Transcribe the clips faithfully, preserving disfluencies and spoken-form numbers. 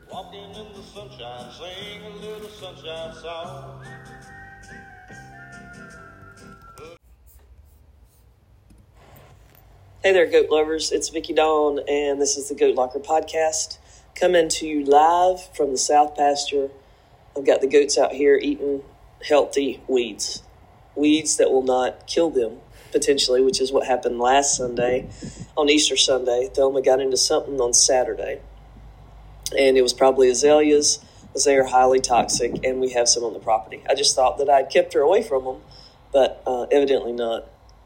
Walking in the sunshine, sing a little sunshine song. Hey there, goat lovers. It's Vicki Dawn, and this is the Goat Locker Podcast, coming to you live from the South Pasture. I've got the goats out here eating healthy weeds, weeds that will not kill them, potentially, which is what happened last Sunday, on Easter Sunday. Thelma got into something on Saturday, and it was probably azaleas, because they are highly toxic, and we have some on the property. I just thought that I'd kept her away from them, but uh, evidently not.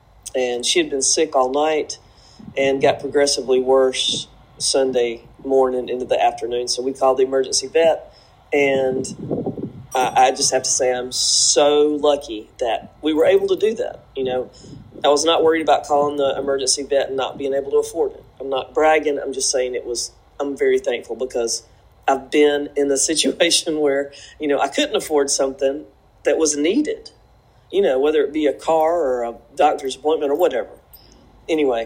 And she had been sick all night and got progressively worse Sunday morning into the afternoon. So we called the emergency vet, and I, I just have to say I'm so lucky that we were able to do that. You know, I was not worried about calling the emergency vet and not being able to afford it. I'm not bragging. I'm just saying it was, I'm very thankful because I've been in a situation where, you know, I couldn't afford something that was needed, you know, whether it be a car or a doctor's appointment or whatever. Anyway,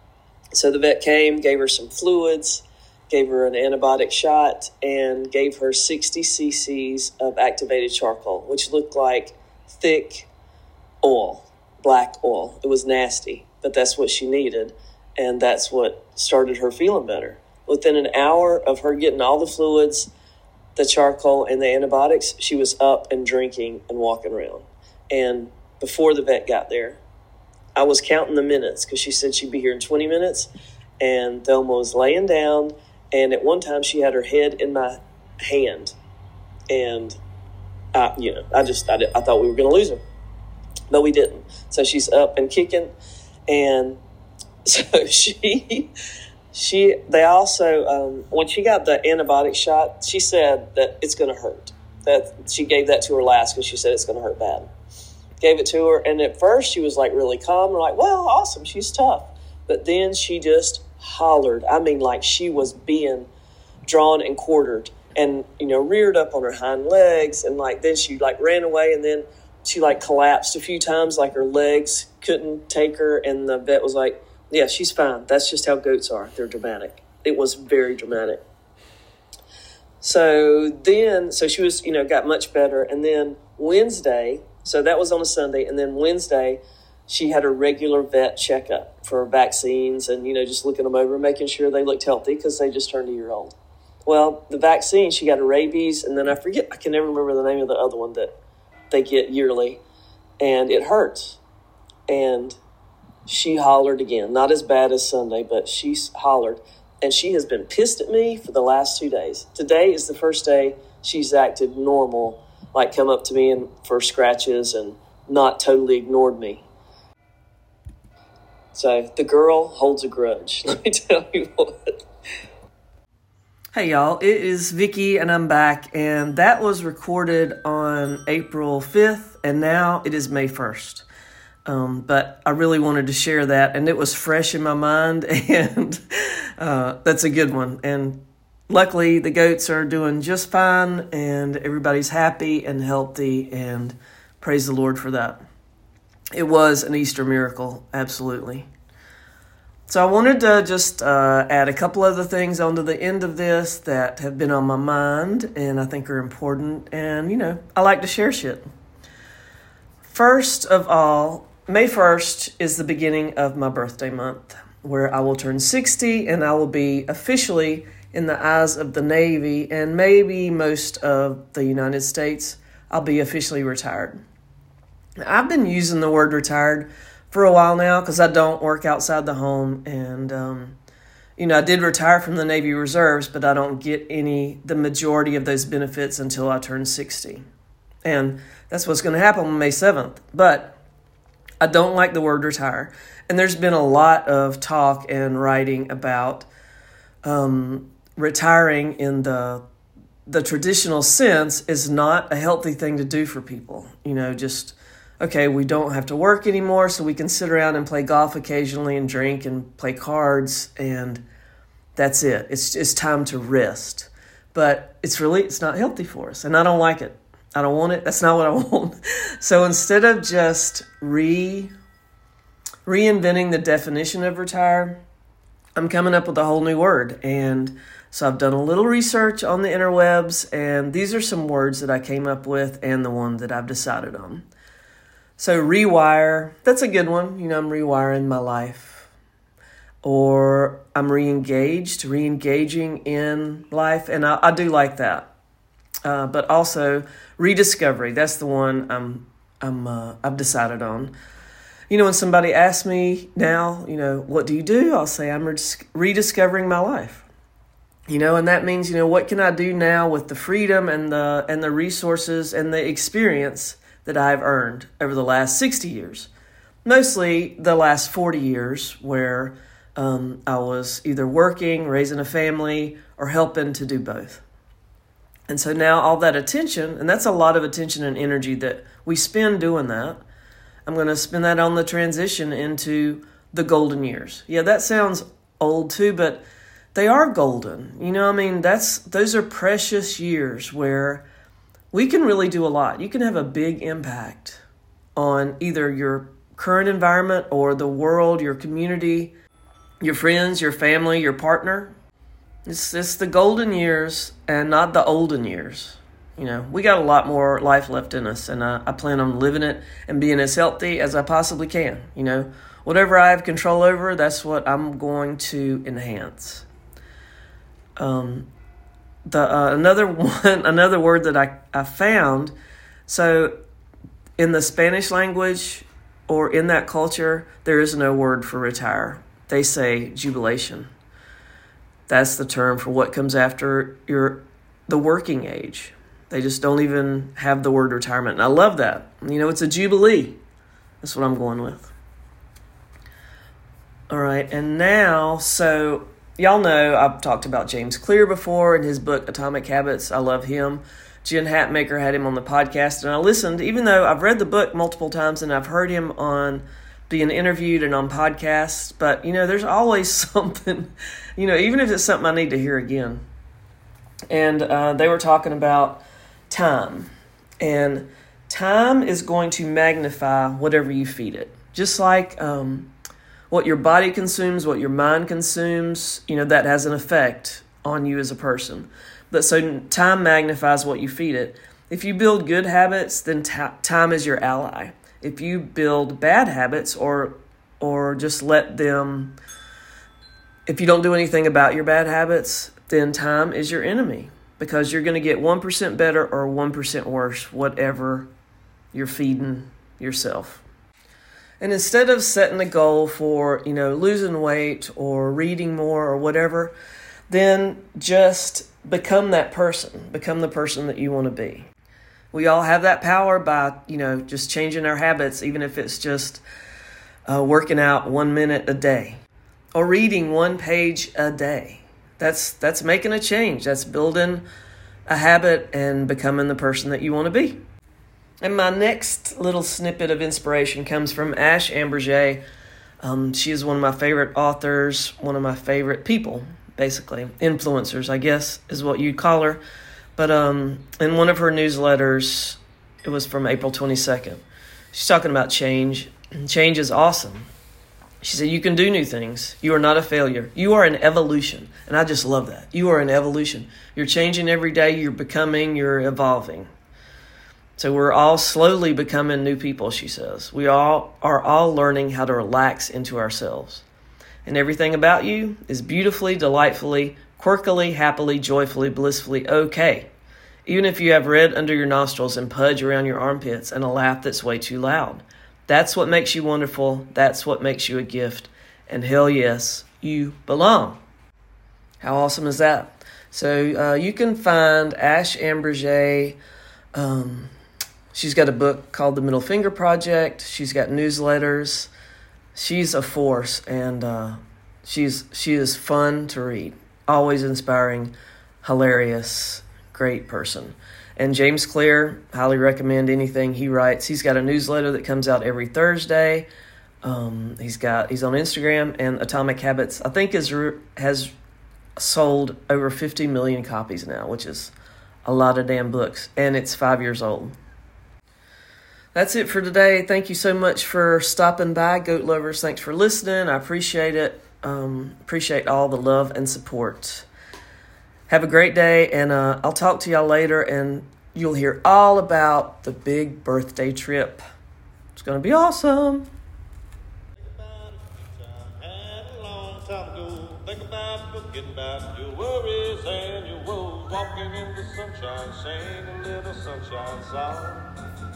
so the vet came, gave her some fluids, gave her an antibiotic shot, and gave her sixty cc's of activated charcoal, which looked like thick oil, black oil. It was nasty, but that's what she needed, and that's what started her feeling better. Within an hour of her getting all the fluids, the charcoal, and the antibiotics, she was up and drinking and walking around. And before the vet got there, I was counting the minutes because she said she'd be here in twenty minutes. And Thelma was laying down. And at one time, she had her head in my hand. And, I, you know, I just, I, I thought we were going to lose her. But we didn't. So she's up and kicking. And so she, she, they also, um, when she got the antibiotic shot, she said that it's going to hurt. That she gave that to her last because she said it's going to hurt bad. Gave it to her, and at first she was like really calm. We're like, well, awesome, she's tough. But then she just hollered. I mean, like she was being drawn and quartered and, you know, reared up on her hind legs. And like then she like ran away, and then she like collapsed a few times, like her legs couldn't take her. And the vet was like, yeah, she's fine. That's just how goats are. They're dramatic. It was very dramatic. So then, so she was, you know, got much better. And then Wednesday, so that was on a Sunday. And then Wednesday, she had a regular vet checkup for vaccines and, you know, just looking them over, making sure they looked healthy because they just turned a year old. Well, the vaccine, she got a rabies, and then I forget, I can never remember the name of the other one that they get yearly, and it hurts. And she hollered again, not as bad as Sunday, but she hollered. And she has been pissed at me for the last two days. Today is the first day she's acted normal, like come up to me and for scratches and not totally ignored me. So the girl holds a grudge. Let me tell you what. Hey y'all, it is Vicki and I'm back, and that was recorded on April fifth, and now it is May first. Um, but I really wanted to share that, and it was fresh in my mind, and uh, that's a good one. And luckily, the goats are doing just fine, and everybody's happy and healthy, and praise the Lord for that. It was an Easter miracle, absolutely. So I wanted to just uh, add a couple other things onto the end of this that have been on my mind, and I think are important, and, you know, I like to share shit. First of all, May first is the beginning of my birthday month, where I will turn sixty, and I will be officially, in the eyes of the Navy and maybe most of the United States, I'll be officially retired. I've been using the word retired for a while now because I don't work outside the home, and um, you know, I did retire from the Navy Reserves, but I don't get any, the majority of those benefits until I turn sixty. And that's what's going to happen on May seventh. But I don't like the word retire. And there's been a lot of talk and writing about um, retiring in the the traditional sense is not a healthy thing to do for people. You know, just, okay, we don't have to work anymore, so we can sit around and play golf occasionally and drink and play cards, and that's it. It's it's time to rest. But it's really, it's not healthy for us, and I don't like it. I don't want it. That's not what I want. So instead of just re reinventing the definition of retire, I'm coming up with a whole new word. And so I've done a little research on the interwebs, and these are some words that I came up with and the one that I've decided on. So rewire, that's a good one. You know, I'm rewiring my life. Or I'm re-engaged, re-engaging in life, and I, I do like that. Uh, but also rediscovery, that's the one I'm I'm uh, I've decided on. You know, when somebody asks me now, you know, what do you do? I'll say I'm redis- rediscovering my life. You know, and that means, you know, what can I do now with the freedom and the and the resources and the experience that I've earned over the last sixty years? Mostly the last forty years where um, I was either working, raising a family, or helping to do both. And so now all that attention, and that's a lot of attention and energy that we spend doing that, I'm going to spend that on the transition into the golden years. Yeah, that sounds old too, but they are golden. You know, I mean, that's those are precious years where we can really do a lot. You can have a big impact on either your current environment or the world, your community, your friends, your family, your partner. It's, it's the golden years and not the olden years. You know, we got a lot more life left in us, and I, I plan on living it and being as healthy as I possibly can. You know, whatever I have control over, that's what I'm going to enhance. Um, the uh, another one, another word that I, I found. So, in the Spanish language or in that culture, there is no word for retire. They say jubilation. That's the term for what comes after your the working age. They just don't even have the word retirement. And I love that. You know, it's a jubilee. That's what I'm going with. All right. And now, so y'all know I've talked about James Clear before in his book, Atomic Habits. I love him. Jen Hatmaker had him on the podcast. And I listened, even though I've read the book multiple times and I've heard him on being interviewed and on podcasts. But, you know, there's always something, you know, even if it's something I need to hear again. And uh, they were talking about time. And time is going to magnify whatever you feed it. Just like um, what your body consumes, what your mind consumes, you know, that has an effect on you as a person. But so time magnifies what you feed it. If you build good habits, then t- time is your ally. If you build bad habits or or just let them, if you don't do anything about your bad habits, then time is your enemy. Because you're going to get one percent better or one percent worse, whatever you're feeding yourself. And instead of setting a goal for, you know, losing weight or reading more or whatever, then just become that person. Become the person that you want to be. We all have that power by, you know, just changing our habits, even if it's just uh, working out one minute a day or reading one page a day. That's that's making a change. That's building a habit and becoming the person that you want to be. And my next little snippet of inspiration comes from Ash Ambirge. Um, she is one of my favorite authors, one of my favorite people, basically. Influencers, I guess, is what you'd call her. But um, in one of her newsletters, it was from April twenty-second, she's talking about change. Change is awesome. She said, you can do new things. You are not a failure. You are an evolution. And I just love that. You are an evolution. You're changing every day. You're becoming. You're evolving. So we're all slowly becoming new people, she says. We all are all learning how to relax into ourselves. And everything about you is beautifully, delightfully, quirkily, happily, joyfully, blissfully okay. Even if you have red under your nostrils and pudge around your armpits and a laugh that's way too loud. That's what makes you wonderful. That's what makes you a gift. And hell yes, you belong. How awesome is that? So uh, you can find Ash Ambirge. Um, she's got a book called The Middle Finger Project. She's got newsletters. She's a force, and uh, she's she is fun to read. Always inspiring, hilarious, great person. And James Clear, highly recommend anything he writes. He's got a newsletter that comes out every Thursday. Um, he's got he's on Instagram, and Atomic Habits, I think, is has sold over fifty million copies now, which is a lot of damn books, and it's five years old. That's it for today. Thank you so much for stopping by, Goat Lovers. Thanks for listening. I appreciate it. Um, appreciate all the love and support. Have a great day, and uh, I'll talk to y'all later, and you'll hear all about the big birthday trip. It's going to be awesome. Think about forgetting about your worries and your woes. Walking in the sunshine, sing a little sunshine song.